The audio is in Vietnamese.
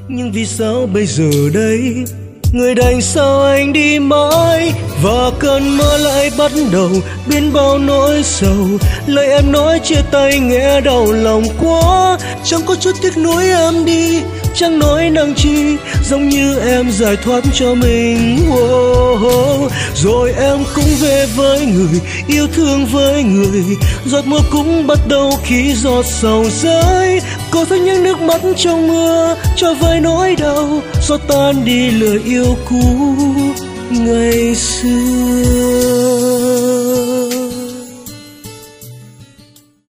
Nhưng vì sao bây giờ đây người đành sao anh đi mãi, và cơn mơ lại bắt đầu biến bao nỗi sầu. Lời em nói chia tay nghe đau lòng quá, chẳng có chút tiếc nuối em đi, chẳng nói năng chi, giống như em giải thoát cho mình. Rồi em cũng về với người, yêu thương với người, giọt mưa cũng bắt đầu khi giọt sầu rơi. Cô thấy những nước mắt trong mưa cho vơi nỗi đau, xóa tan đi lời yêu cũ ngày xưa.